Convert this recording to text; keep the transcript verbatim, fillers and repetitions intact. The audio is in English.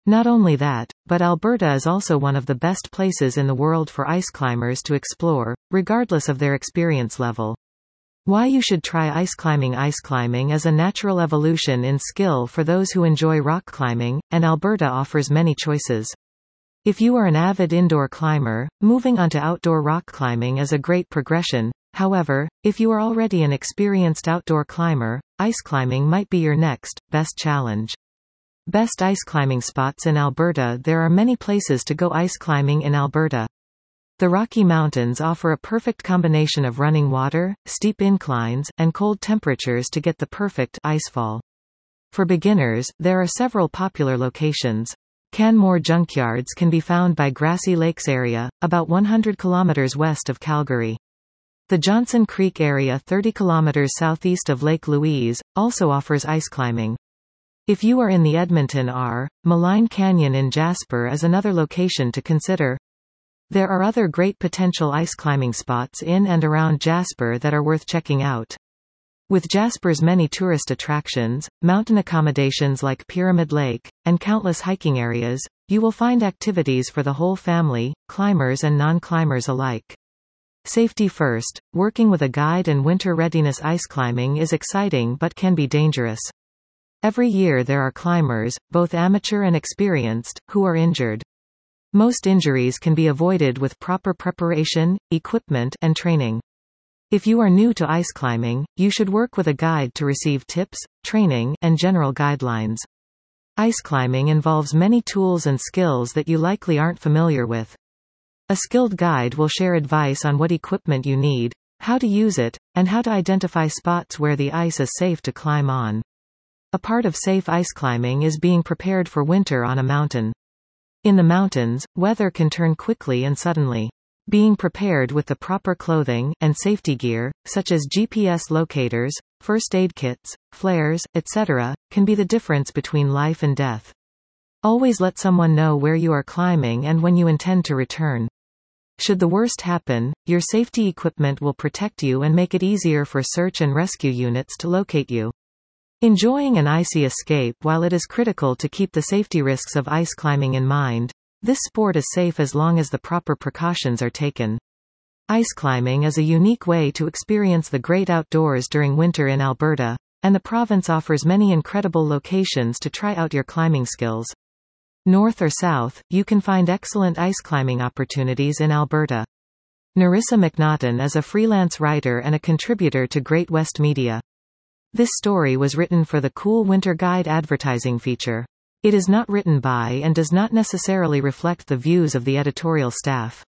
Not only that, but Alberta is also one of the best places in the world for ice climbers to explore, regardless of their experience level. Why you should try ice climbing. Ice climbing is a natural evolution in skill for those who enjoy rock climbing, and Alberta offers many choices. If you are an avid indoor climber, moving on to outdoor rock climbing is a great progression. However, if you are already an experienced outdoor climber, ice climbing might be your next, best challenge. Best ice climbing spots in Alberta. There are many places to go ice climbing in Alberta. The Rocky Mountains offer a perfect combination of running water, steep inclines, and cold temperatures to get the perfect icefall. For beginners, there are several popular locations. Canmore Junkyards can be found by Grassy Lakes area, about one hundred kilometers west of Calgary. The Johnson Creek area thirty kilometers southeast of Lake Louise, also offers ice climbing. If you are in the Edmonton area, Malign Canyon in Jasper is another location to consider. There are other great potential ice climbing spots in and around Jasper that are worth checking out. With Jasper's many tourist attractions, mountain accommodations like Pyramid Lake, and countless hiking areas, you will find activities for the whole family, climbers and non-climbers alike. Safety first, working with a guide and winter readiness. Ice climbing is exciting but can be dangerous. Every year there are climbers, both amateur and experienced, who are injured. Most injuries can be avoided with proper preparation, equipment, and training. If you are new to ice climbing, you should work with a guide to receive tips, training, and general guidelines. Ice climbing involves many tools and skills that you likely aren't familiar with. A skilled guide will share advice on what equipment you need, how to use it, and how to identify spots where the ice is safe to climb on. A part of safe ice climbing is being prepared for winter on a mountain. In the mountains, weather can turn quickly and suddenly. Being prepared with the proper clothing and safety gear, such as G P S locators, first aid kits, flares, et cetera, can be the difference between life and death. Always let someone know where you are climbing and when you intend to return. Should the worst happen, your safety equipment will protect you and make it easier for search and rescue units to locate you. Enjoying an icy escape. While it is critical to keep the safety risks of ice climbing in mind, this sport is safe as long as the proper precautions are taken. Ice climbing is a unique way to experience the great outdoors during winter in Alberta, and the province offers many incredible locations to try out your climbing skills. North or south, you can find excellent ice climbing opportunities in Alberta. Narissa McNaughton is a freelance writer and a contributor to Great West Media. This story was written for the Cool Winter Guide advertising feature. It is not written by and does not necessarily reflect the views of the editorial staff.